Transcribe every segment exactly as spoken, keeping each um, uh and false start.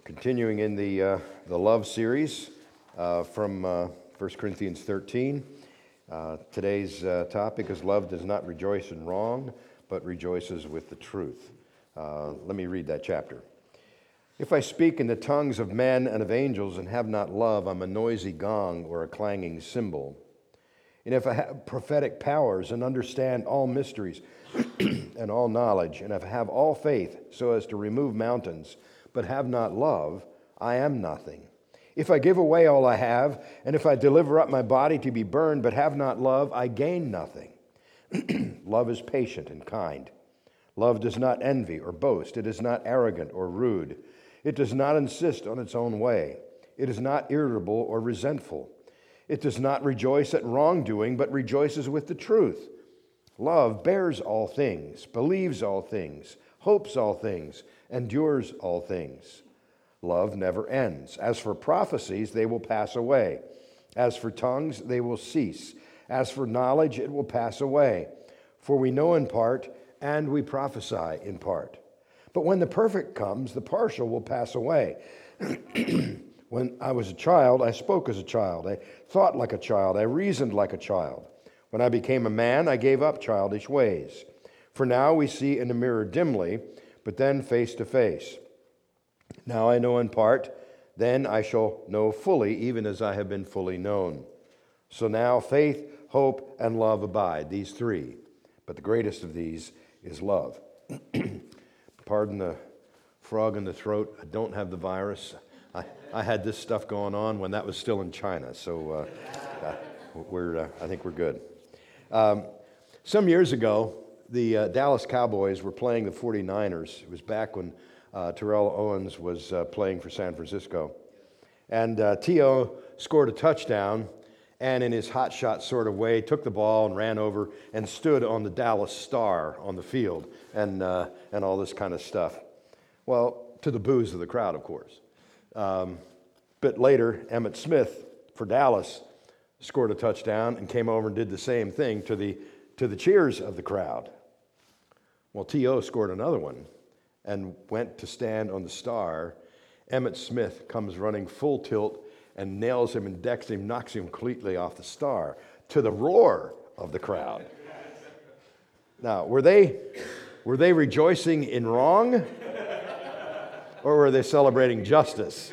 Continuing in the uh, the love series uh, from uh, First Corinthians thirteen. Uh, today's uh, topic is love does not rejoice in wrong, but rejoices with the truth. Uh, let me read that chapter. If I speak in the tongues of men and of angels and have not love, I'm a noisy gong or a clanging cymbal. And if I have prophetic powers and understand all mysteries and all knowledge, and if I have all faith so as to remove mountains, but have not love, I am nothing. If I give away all I have, and if I deliver up my body to be burned, but have not love, I gain nothing. Love is patient and kind. Love does not envy or boast. It is not arrogant or rude. It does not insist on its own way. It is not irritable or resentful. It does not rejoice at wrongdoing, but rejoices with the truth. Love bears all things, believes all things, hopes all things, endures all things. Love never ends. As for prophecies, they will pass away. As for tongues, they will cease. As for knowledge, it will pass away. For we know in part, and we prophesy in part. But when the perfect comes, the partial will pass away. When I was a child, I spoke as a child. I thought like a child. I reasoned like a child. When I became a man, I gave up childish ways. For now we see in a mirror dimly, but then face to face. Now I know in part, then I shall know fully, even as I have been fully known. So now faith, hope, and love abide, these three. But the greatest of these is love. Pardon the frog in the throat. I don't have the virus. I, I had this stuff going on when that was still in China, so uh, uh, we're uh, I think we're good. Um, some years ago, the uh, Dallas Cowboys were playing the forty-niners. It was back when uh, Terrell Owens was uh, playing for San Francisco. And uh, T O scored a touchdown, and in his hot shot sort of way, took the ball and ran over and stood on the Dallas Star on the field and, uh, and all this kind of stuff. Well, to the boos of the crowd, of course. Um, but later, Emmitt Smith for Dallas scored a touchdown and came over and did the same thing to the to the cheers of the crowd. Well, T O scored another one and went to stand on the Star. Emmitt Smith comes running full tilt and nails him and decks him, knocks him completely off the Star to the roar of the crowd. Now, were they were they rejoicing in wrong, or were they celebrating justice?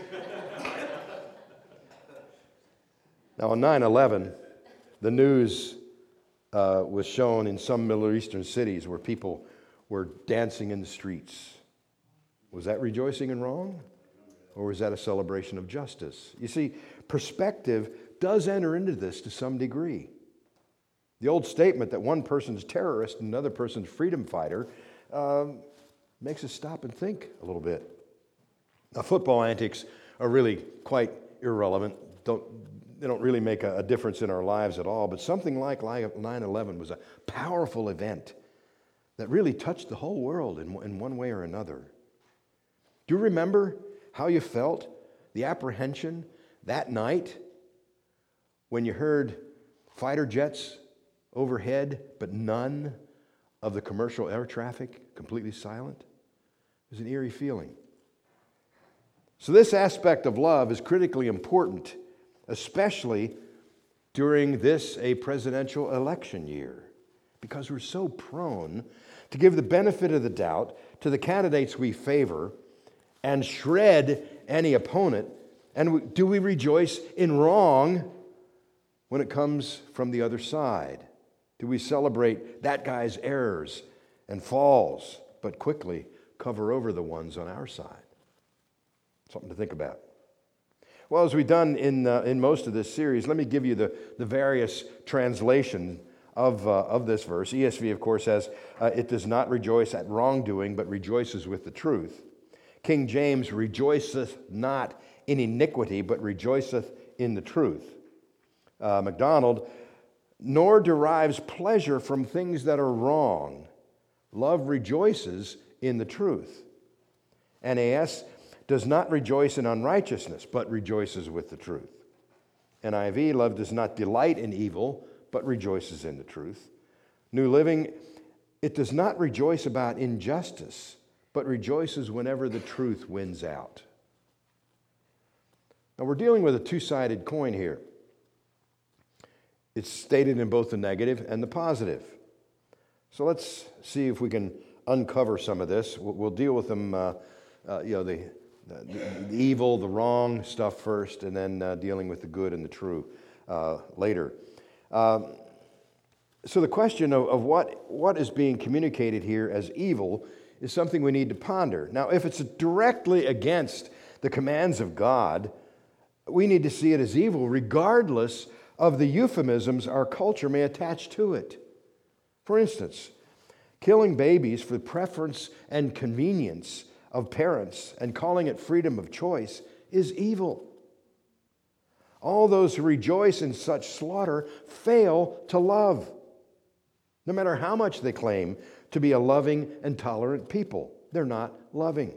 Now, on nine eleven, the news uh, was shown in some Middle Eastern cities where people were dancing in the streets. Was that rejoicing in wrong? Or was that a celebration of justice? You see, perspective does enter into this to some degree. The old statement that one person's terrorist and another person's freedom fighter um, makes us stop and think a little bit. Now, football antics are really quite irrelevant. Don't, they don't really make a, a difference in our lives at all. But something like nine eleven was a powerful event that really touched the whole world in, in one way or another. Do you remember how you felt, the apprehension that night when you heard fighter jets overhead, but none of the commercial air traffic, completely silent? It was an eerie feeling. So this aspect of love is critically important, especially during this, a presidential election year, because we're so prone to give the benefit of the doubt to the candidates we favor and shred any opponent. And we, do we rejoice in wrong when it comes from the other side? Do we celebrate that guy's errors and falls, but quickly cover over the ones on our side? Something to think about. Well, as we've done in uh, in most of this series, let me give you the, the various translations of, uh, of this verse. E S V, of course, says, uh, it does not rejoice at wrongdoing, but rejoices with the truth. King James, rejoiceth not in iniquity, but rejoiceth in the truth. Uh, MacDonald, nor derives pleasure from things that are wrong. Love rejoices in the truth. N A S, does not rejoice in unrighteousness, but rejoices with the truth. N I V, love does not delight in evil, but rejoices in the truth. New Living, it does not rejoice about injustice, but rejoices whenever the truth wins out. Now, we're dealing with a two-sided coin here. It's stated in both the negative and the positive. So let's see if we can uncover some of this. We'll, we'll deal with them, uh, uh, you know, the, the, the evil, the wrong stuff first, and then uh, dealing with the good and the true uh, later. Um, so the question of, of what, what is being communicated here as evil is something we need to ponder. Now, if it's directly against the commands of God, we need to see it as evil regardless of the euphemisms our culture may attach to it. For instance, killing babies for the preference and convenience of parents and calling it freedom of choice is evil. All those who rejoice in such slaughter fail to love, no matter how much they claim to be a loving and tolerant people. They're not loving.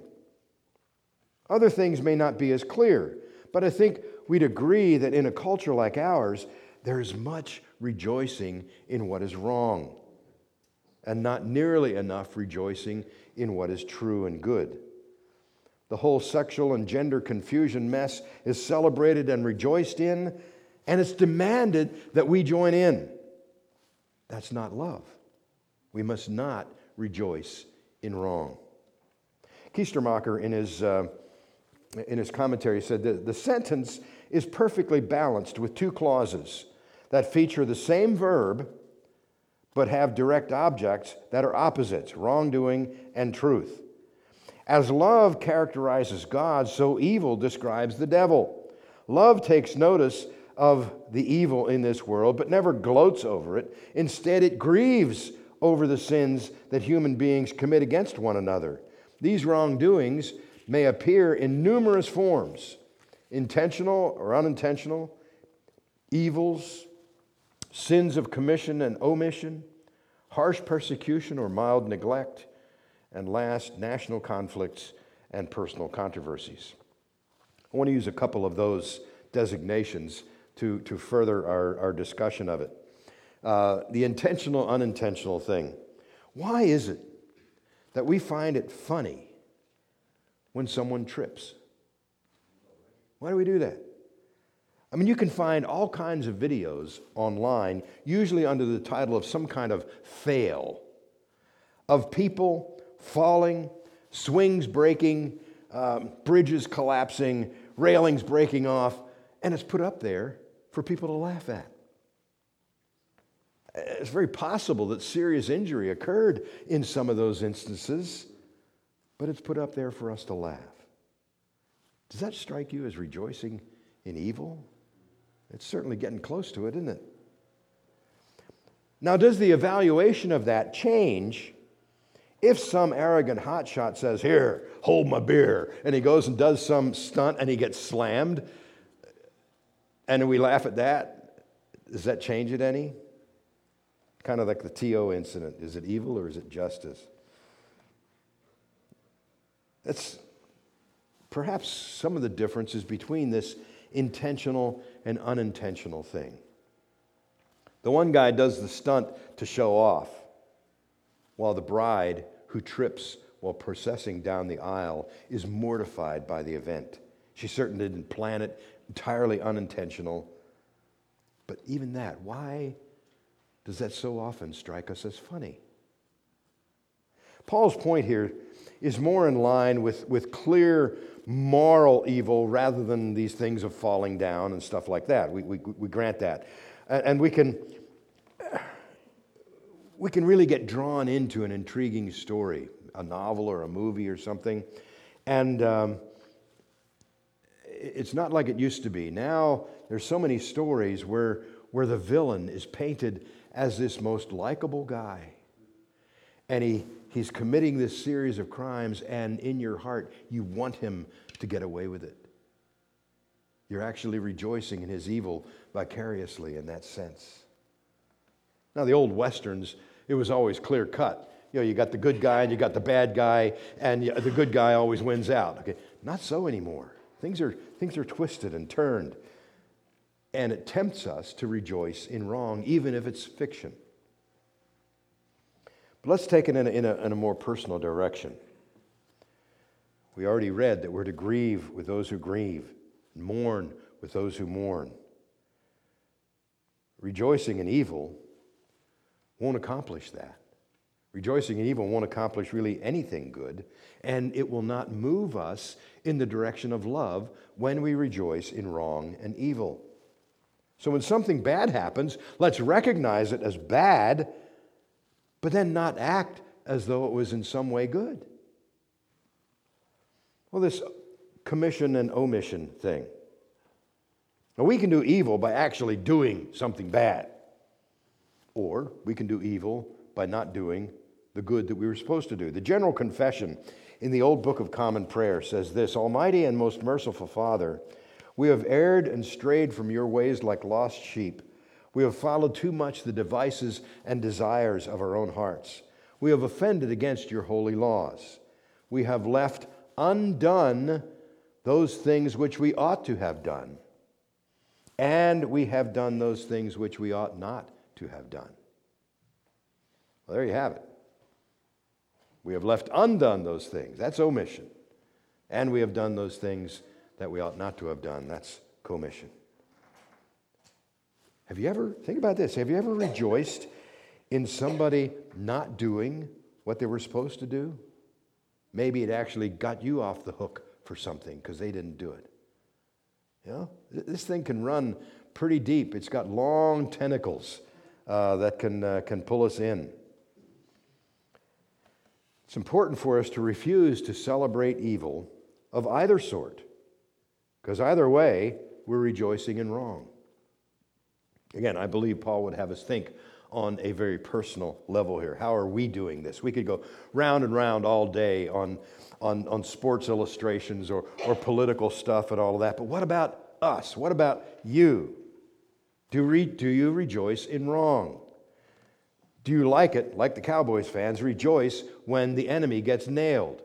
Other things may not be as clear, but I think we'd agree that in a culture like ours, there's much rejoicing in what is wrong, and not nearly enough rejoicing in what is true and good. The whole sexual and gender confusion mess is celebrated and rejoiced in, and it's demanded that we join in. That's not love. We must not rejoice in wrong. Keistermacher, in his uh, in his commentary, said that the sentence is perfectly balanced with two clauses that feature the same verb but have direct objects that are opposites, wrongdoing and truth. As love characterizes God, so evil describes the devil. Love takes notice of the evil in this world, but never gloats over it. Instead, it grieves over the sins that human beings commit against one another. These wrongdoings may appear in numerous forms, intentional or unintentional, evils, sins of commission and omission, harsh persecution or mild neglect, and last, national conflicts and personal controversies. I want to use a couple of those designations to, to further our, our discussion of it. Uh, the intentional, unintentional thing. Why is it that we find it funny when someone trips? Why do we do that? I mean, you can find all kinds of videos online, usually under the title of some kind of fail, of people falling, swings breaking, um, bridges collapsing, railings breaking off, and it's put up there for people to laugh at. It's very possible that serious injury occurred in some of those instances, but it's put up there for us to laugh. Does that strike you as rejoicing in evil? It's certainly getting close to it, isn't it? Now, does the evaluation of that change if some arrogant hotshot says, "Here, hold my beer," and he goes and does some stunt and he gets slammed, and we laugh at that? Does that change it any? Kind of like the T O incident. Is it evil or is it justice? That's perhaps some of the differences between this intentional and unintentional thing. The one guy does the stunt to show off, while the bride, who trips while processing down the aisle, is mortified by the event. She certainly didn't plan it, entirely unintentional. But even that, why does that so often strike us as funny? Paul's point here is more in line with, with clear moral evil rather than these things of falling down and stuff like that. We, we, we grant that. And, and we can we can really get drawn into an intriguing story, a novel or a movie or something. And um, it's not like it used to be. Now there's so many stories where, where the villain is painted as this most likable guy. And he, he's committing this series of crimes, and in your heart, you want him to get away with it. You're actually rejoicing in his evil vicariously in that sense. Now, the old Westerns, it was always clear cut. You know, you got the good guy and you got the bad guy, and the good guy always wins out. Okay, not so anymore. Things are, things are twisted and turned. And it tempts us to rejoice in wrong, even if it's fiction. But let's take it in a, in a, in a more personal direction. We already read that we're to grieve with those who grieve. Mourn with those who mourn. Rejoicing in evil won't accomplish that. Rejoicing in evil won't accomplish really anything good, and it will not move us in the direction of love when we rejoice in wrong and evil. So when something bad happens, let's recognize it as bad, but then not act as though it was in some way good. Well, this commission and omission thing. Now, we can do evil by actually doing something bad, or we can do evil by not doing the good that we were supposed to do. The General Confession in the Old Book of Common Prayer says this: Almighty and most merciful Father, we have erred and strayed from your ways like lost sheep. We have followed too much the devices and desires of our own hearts. We have offended against your holy laws. We have left undone those things which we ought to have done, and we have done those things which we ought not to have done. Well, there you have it. We have left undone those things. That's omission. And we have done those things that we ought not to have done. That's commission. Have you ever, think about this, have you ever rejoiced in somebody not doing what they were supposed to do? Maybe it actually got you off the hook for something because they didn't do it. You know, this thing can run pretty deep. It's got long tentacles uh, that can, uh, can pull us in. It's important for us to refuse to celebrate evil of either sort, because either way, we're rejoicing in wrong. Again, I believe Paul would have us think on a very personal level here. How are we doing this? We could go round and round all day on, on, on sports illustrations or, or political stuff and all of that, but what about us? What about you? Do, re, do you rejoice in wrong? Do you like it, like the Cowboys fans, rejoice when the enemy gets nailed?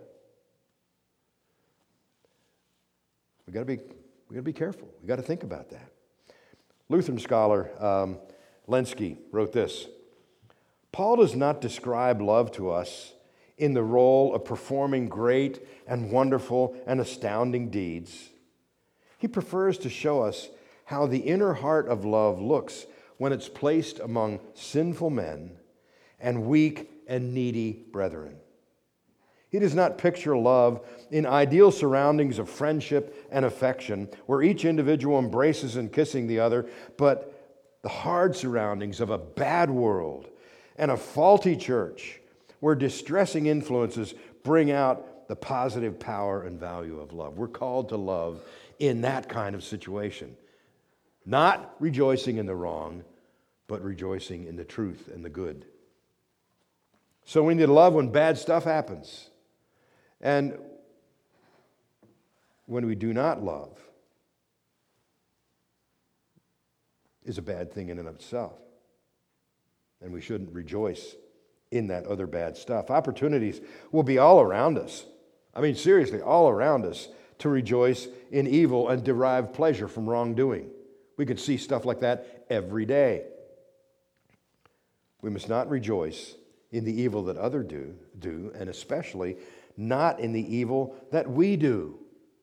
We got to be, we got to be careful. We got to think about that. Lutheran scholar um, Lenski wrote this: Paul does not describe love to us in the role of performing great and wonderful and astounding deeds. He prefers to show us how the inner heart of love looks when it's placed among sinful men and weak and needy brethren. He does not picture love in ideal surroundings of friendship and affection, where each individual embraces and kissing the other, but the hard surroundings of a bad world and a faulty church, where distressing influences bring out the positive power and value of love. We're called to love in that kind of situation. Not rejoicing in the wrong, but rejoicing in the truth and the good. So we need to love when bad stuff happens. And when we do not love, is a bad thing in and of itself. And we shouldn't rejoice in that other bad stuff. Opportunities will be all around us. I mean, seriously, all around us to rejoice in evil and derive pleasure from wrongdoing. We can see stuff like that every day. We must not rejoice in the evil that others do, do, and especially not in the evil that we do,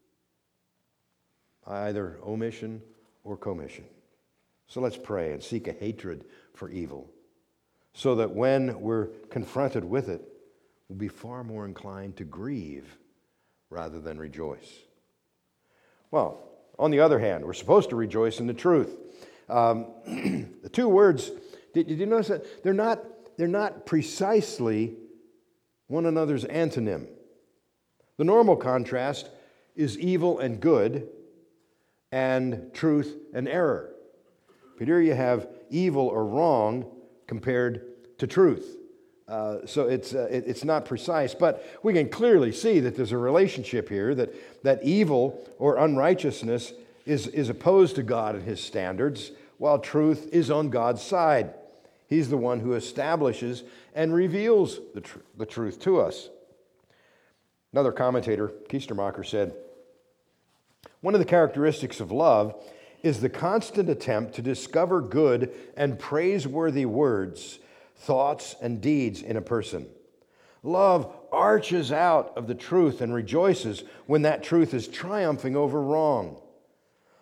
either omission or commission. So let's pray and seek a hatred for evil, so that when we're confronted with it, we'll be far more inclined to grieve rather than rejoice. Well, on the other hand, we're supposed to rejoice in the truth. Um, the two words, did, did you notice that? They're not, they're not precisely one another's antonym. The normal contrast is evil and good and truth and error. But here you have evil or wrong compared to truth. Uh, so it's uh, it, it's not precise, but we can clearly see that there's a relationship here, that, that evil or unrighteousness is, is opposed to God and His standards, while truth is on God's side. He's the one who establishes and reveals the, tr- the truth to us. Another commentator, Keistermacher, said, one of the characteristics of love is the constant attempt to discover good and praiseworthy words, thoughts, and deeds in a person. Love arches out of the truth and rejoices when that truth is triumphing over wrong.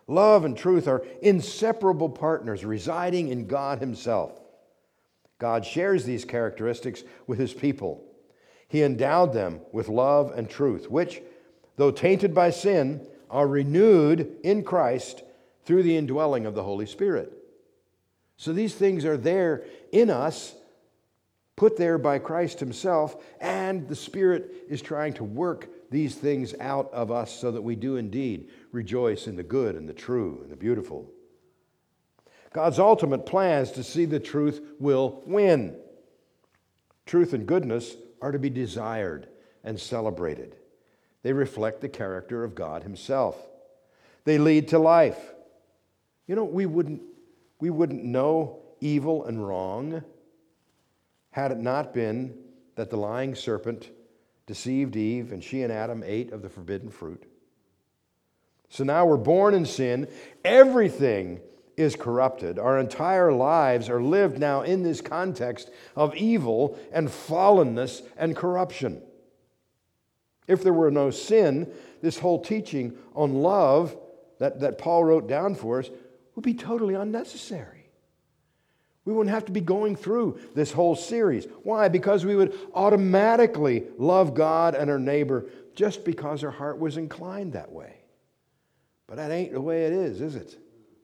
Love and truth are inseparable partners residing in God Himself. God shares these characteristics with His people. He endowed them with love and truth, which, though tainted by sin, are renewed in Christ through the indwelling of the Holy Spirit. So these things are there in us, put there by Christ Himself, and the Spirit is trying to work these things out of us so that we do indeed rejoice in the good and the true and the beautiful. God's ultimate plan is to see the truth will win. Truth and goodness are to be desired and celebrated. They reflect the character of God Himself. They lead to life. You know, we wouldn't, we wouldn't know evil and wrong had it not been that the lying serpent deceived Eve and she and Adam ate of the forbidden fruit. So now we're born in sin. Everything is corrupted. Our entire lives are lived now in this context of evil and fallenness and corruption. If there were no sin, this whole teaching on love that, that Paul wrote down for us would be totally unnecessary. We wouldn't have to be going through this whole series. Why? Because we would automatically love God and our neighbor just because our heart was inclined that way. But that ain't the way it is, is it?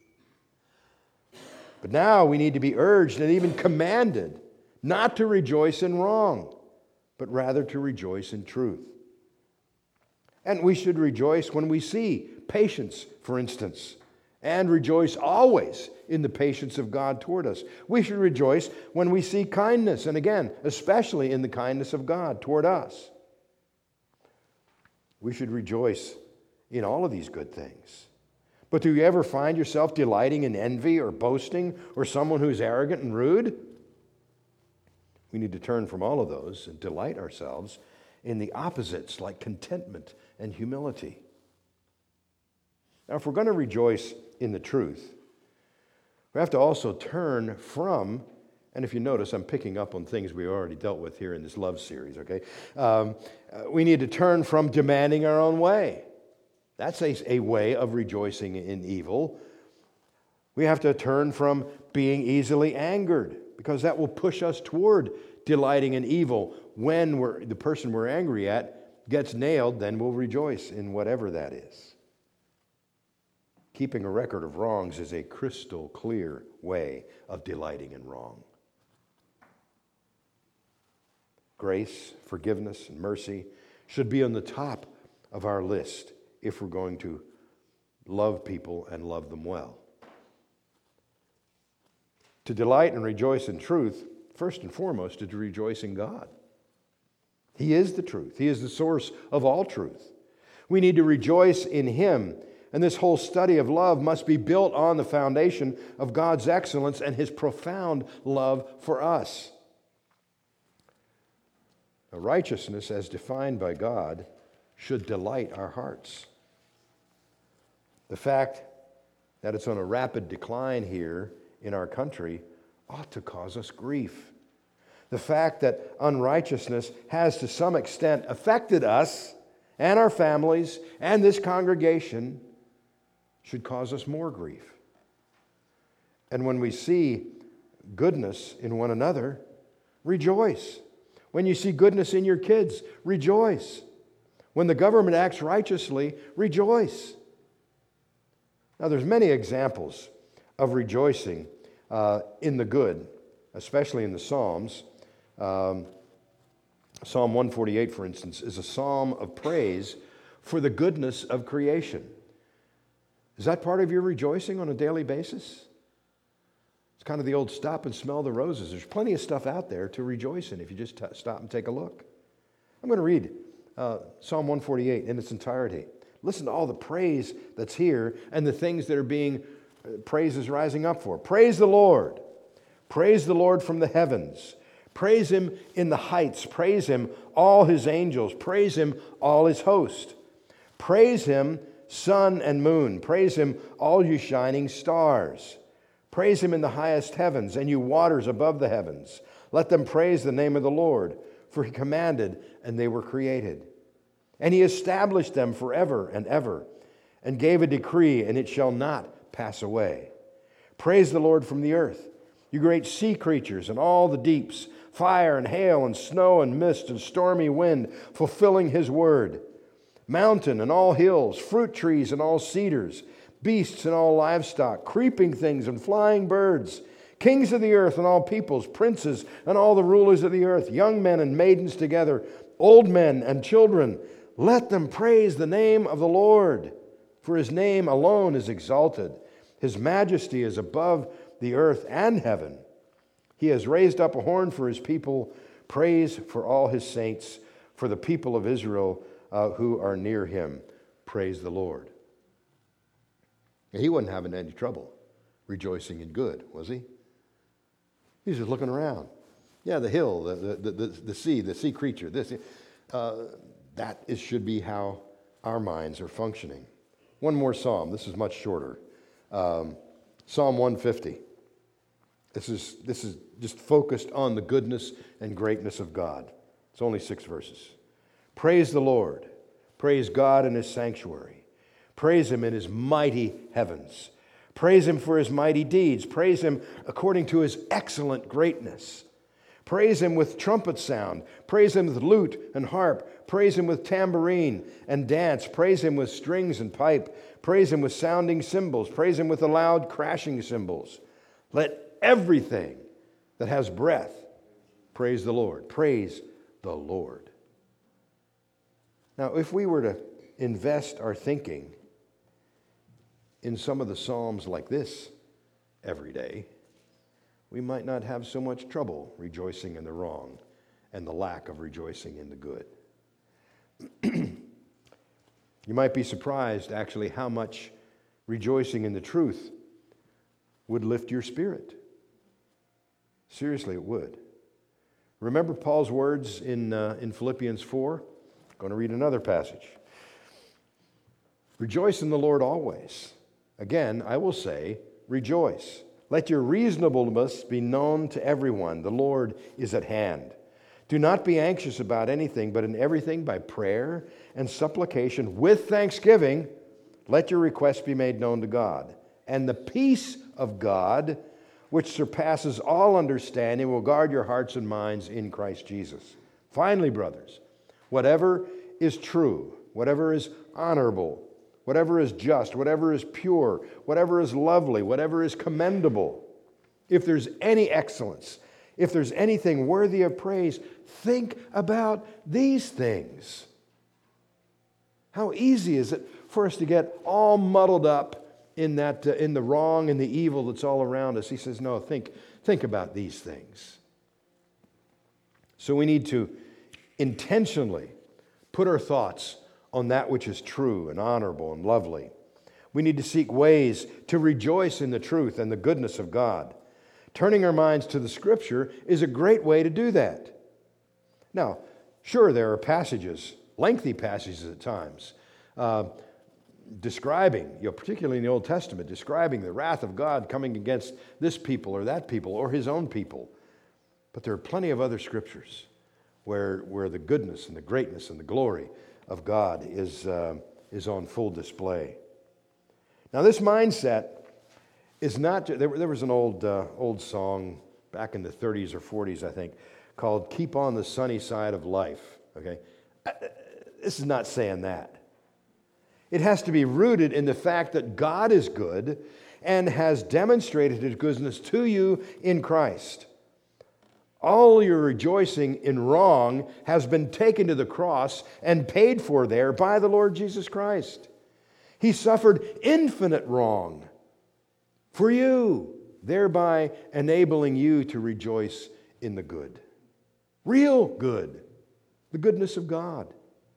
But now we need to be urged and even commanded not to rejoice in wrong, but rather to rejoice in truth. And we should rejoice when we see patience, for instance, and rejoice always in the patience of God toward us. We should rejoice when we see kindness, and again, especially in the kindness of God toward us. We should rejoice in all of these good things. But do you ever find yourself delighting in envy or boasting or someone who's arrogant and rude? We need to turn from all of those and delight ourselves in the opposites like contentment and humility. Now, if we're going to rejoice in the truth, we have to also turn from, and if you notice, I'm picking up on things we already dealt with here in this love series, okay? Um, uh, we need to turn from demanding our own way. That's a, a way of rejoicing in evil. We have to turn from being easily angered, because that will push us toward delighting in evil. When we're, the person we're angry at gets nailed, then we'll rejoice in whatever that is. Keeping a record of wrongs is a crystal clear way of delighting in wrong. Grace, forgiveness, and mercy should be on the top of our list if we're going to love people and love them well. To delight and rejoice in truth, first and foremost, is to rejoice in God. He is the truth. He is the source of all truth. We need to rejoice in Him. And this whole study of love must be built on the foundation of God's excellence and His profound love for us. Now, righteousness, as defined by God, should delight our hearts. The fact that it's on a rapid decline here in our country ought to cause us grief. The fact that unrighteousness has to some extent affected us and our families and this congregation should cause us more grief. And when we see goodness in one another, rejoice. When you see goodness in your kids, rejoice. When the government acts righteously, rejoice. Now, there's many examples of rejoicing uh, in the good, especially in the Psalms. Um, Psalm one forty-eight, for instance, is a psalm of praise for the goodness of creation. Is that part of your rejoicing on a daily basis? It's kind of the old stop and smell the roses. There's plenty of stuff out there to rejoice in if you just t- stop and take a look. I'm going to read uh, Psalm one forty-eight in its entirety. Listen to all the praise that's here and the things that are being, uh, praise is rising up for. Praise the Lord. Praise the Lord from the heavens. Praise Him in the heights. Praise Him, all His angels. Praise Him, all His host. Praise Him, sun and moon. Praise Him, all you shining stars. Praise Him in the highest heavens, and you waters above the heavens. Let them praise the name of the Lord, for He commanded, and they were created. And He established them forever and ever. and gave a decree, and it shall not pass away. Praise the Lord from the earth, you great sea creatures and all the deeps, fire and hail and snow and mist and stormy wind, fulfilling his word. Mountain and all hills, fruit trees and all cedars, beasts and all livestock, creeping things and flying birds, kings of the earth and all peoples, princes and all the rulers of the earth, young men and maidens together, old men and children, let them praise the name of the Lord. For his name alone is exalted. His majesty is above the earth and heaven. He has raised up a horn for his people, praise for all his saints, for the people of Israel uh, who are near him. Praise the Lord. He wasn't having any trouble rejoicing in good, was he? He was just looking around. Yeah, the hill, the, the, the, the sea, the sea creature, this. Uh, that is, should be how our minds are functioning. One more psalm. This is much shorter. Um, Psalm one fifty. This is, this is just focused on the goodness and greatness of God. It's only six verses. Praise the Lord. Praise God in his sanctuary. Praise him in his mighty heavens. Praise him for his mighty deeds. Praise him according to his excellent greatness. Praise him with trumpet sound. Praise him with lute and harp. Praise him with tambourine and dance. Praise him with strings and pipe. Praise him with sounding cymbals. Praise him with the loud crashing cymbals. Let everything that has breath praise the Lord. Praise the Lord. Now, if we were to invest our thinking in some of the Psalms like this every day, we might not have so much trouble rejoicing in the wrong and the lack of rejoicing in the good. You might be surprised, actually, how much rejoicing in the truth would lift your spirit. Seriously, it would. Remember Paul's words in, uh, in Philippians four? I'm going to read another passage. Rejoice in the Lord always. Again, I will say, rejoice. Let your reasonableness be known to everyone. The Lord is at hand. Do not be anxious about anything, but in everything by prayer and supplication with thanksgiving, let your requests be made known to God. And the peace of God, which surpasses all understanding, will guard your hearts and minds in Christ Jesus. Finally, brothers, whatever is true, whatever is honorable, whatever is just, whatever is pure, whatever is lovely, whatever is commendable, if there's any excellence, if there's anything worthy of praise, think about these things. How easy is it for us to get all muddled up in that, uh, in the wrong and the evil that's all around us? He says, no, think, think about these things. So we need to intentionally put our thoughts on that which is true and honorable and lovely. We need to seek ways to rejoice in the truth and the goodness of God. Turning our minds to the Scripture is a great way to do that. Now, sure, there are passages, lengthy passages at times, uh, describing, you know, particularly in the Old Testament, describing the wrath of God coming against this people or that people or his own people. But there are plenty of other scriptures where, where the goodness and the greatness and the glory of God is, uh, is on full display. Now, this mindset is not, there, there was an old, uh, old song back in the thirties or forties, I think, called Keep on the Sunny Side of Life, okay? This is not saying that. It has to be rooted in the fact that God is good and has demonstrated his goodness to you in Christ. All your rejoicing in wrong has been taken to the cross and paid for there by the Lord Jesus Christ. He suffered infinite wrong for you, thereby enabling you to rejoice in the good. Real good. The goodness of God.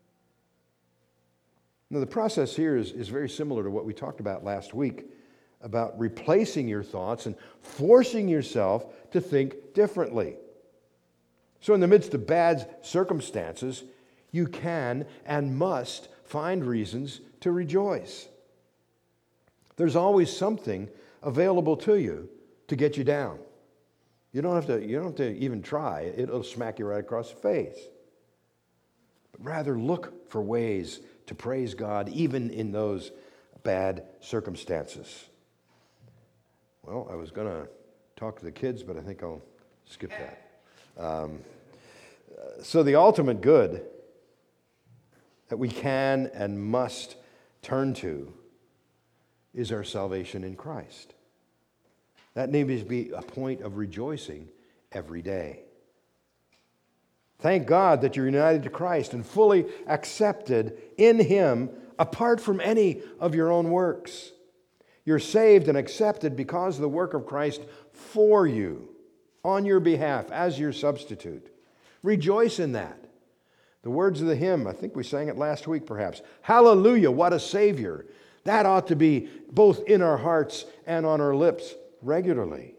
Now, the process here is, is very similar to what we talked about last week about replacing your thoughts and forcing yourself to think differently. So in the midst of bad circumstances, you can and must find reasons to rejoice. There's always something available to you to get you down. You don't have to, you don't have to even try. It'll smack you right across the face. But rather look for ways to praise God even in those bad circumstances. Well, I was going to talk to the kids, but I think I'll skip that. Um, so the ultimate good that we can and must turn to is our salvation in Christ. That needs to be a point of rejoicing every day. Thank God that you're united to Christ and fully accepted in Him apart from any of your own works. You're saved and accepted because of the work of Christ for you, on your behalf, as your substitute. Rejoice in that. The words of the hymn, I think we sang it last week perhaps. Hallelujah, what a Savior. That ought to be both in our hearts and on our lips regularly.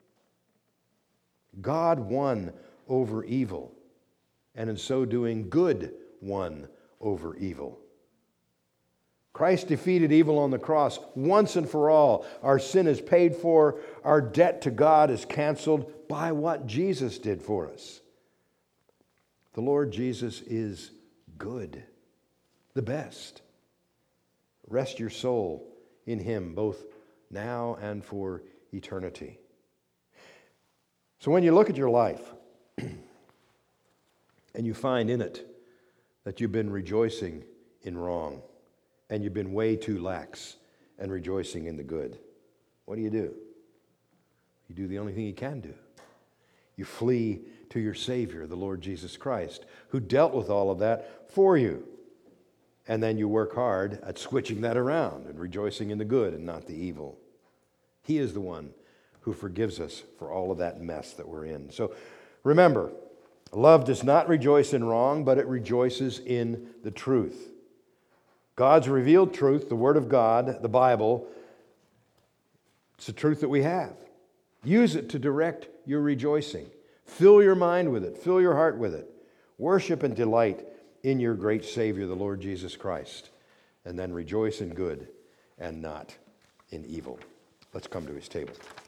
God won over evil, and in so doing, good won over evil. Christ defeated evil on the cross once and for all. Our sin is paid for. Our debt to God is canceled by what Jesus did for us. The Lord Jesus is good, the best. Rest your soul in Him, both now and for eternity. So when you look at your life and you find in it that you've been rejoicing in wrong and you've been way too lax and rejoicing in the good, what do you do? You do the only thing you can do. You flee to your Savior, the Lord Jesus Christ, who dealt with all of that for you. And then you work hard at switching that around and rejoicing in the good and not the evil. He is the one who forgives us for all of that mess that we're in. So remember, love does not rejoice in wrong, but it rejoices in the truth. God's revealed truth, the Word of God, the Bible, it's the truth that we have. Use it to direct your rejoicing. Fill your mind with it. Fill your heart with it. Worship and delight in your great Savior, the Lord Jesus Christ. And then rejoice in good and not in evil. Let's come to His table.